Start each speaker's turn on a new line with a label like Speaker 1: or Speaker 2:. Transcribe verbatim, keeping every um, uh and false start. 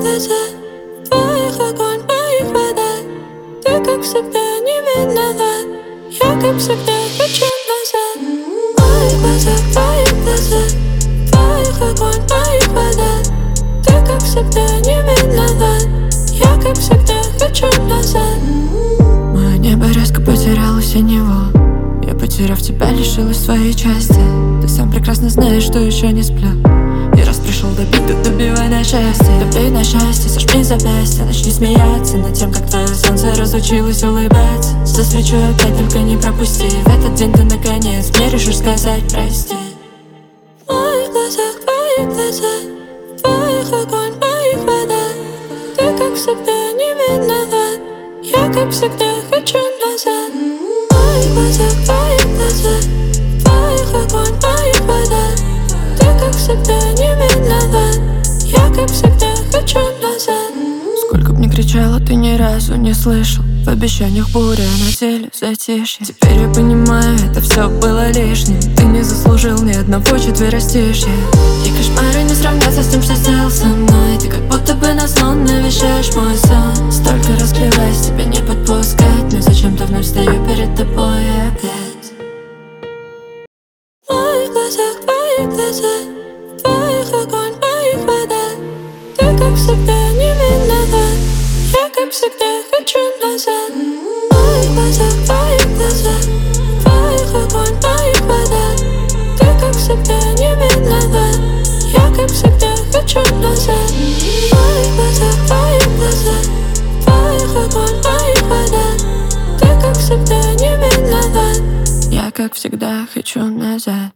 Speaker 1: глаза, в твоих огонь, в моих вода. Ты, как всегда, не виноват. Я, как всегда, хочу назад. В моих глазах, в твоих глазах, в твоих огонь, в моих вода. Ты, как всегда, не виноват. Я, как всегда, хочу назад.
Speaker 2: Мое небо резко потеряло синеву. Я, потеряв тебя, лишилась своей части. Ты сам прекрасно знаешь, что еще не сплю. И раз пришел добить, то добивай на счастье. Добей на счастье, сожми запястье. Начни смеяться над тем, как твое солнце разучилось улыбаться. Засвечу опять, только не пропусти. В этот день ты наконец мне решишь сказать прости.
Speaker 1: В моих глазах, в твоих глазах, в твоих огонь, в моих вода. Ты, как всегда, не виноват. Я, как всегда, хочу назад. В моих глазах, в твоих глазах, в твоих огонь, в моих вода. Ты, как всегда, не виноват. Я, как всегда, хочу назад.
Speaker 2: Сколько б ни кричала, ты ни разу не слышал. В обещаниях буря, на деле затишье. Теперь я понимаю, это все было лишним. Ты не заслужил ни одного четверостишья. И кошмары не сравнятся с тем, что сделал со мной. Ты как будто бы на сон навещаешь мой сон. Столько раскрылась, тебя не подпускать. Но зачем-то вновь стою перед тобой опять.
Speaker 1: В моих глазах, в твоих глазах, в твоих огонь, в моих вода. Ты, как всегда, не виноват. Я, как всегда, хочу назад. В моих глазах, в твоих глазах, в твоих огонь, в моих вода. Ты, как всегда, не виноват. Я, как всегда, хочу назад. В моих глазах, в твоих глазах, в твоих огонь, в моих вода. Ты, как всегда, не виноват.
Speaker 2: Я, как всегда, хочу назад.